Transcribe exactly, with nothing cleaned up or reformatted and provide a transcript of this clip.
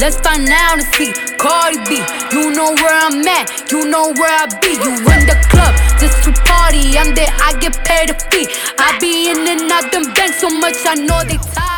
let's find out and see. Cardi B, you know where I'm at, you know where I be. You in the club just to party, I'm there, I get paid a fee. I be in and out them banks so much, I know they tired.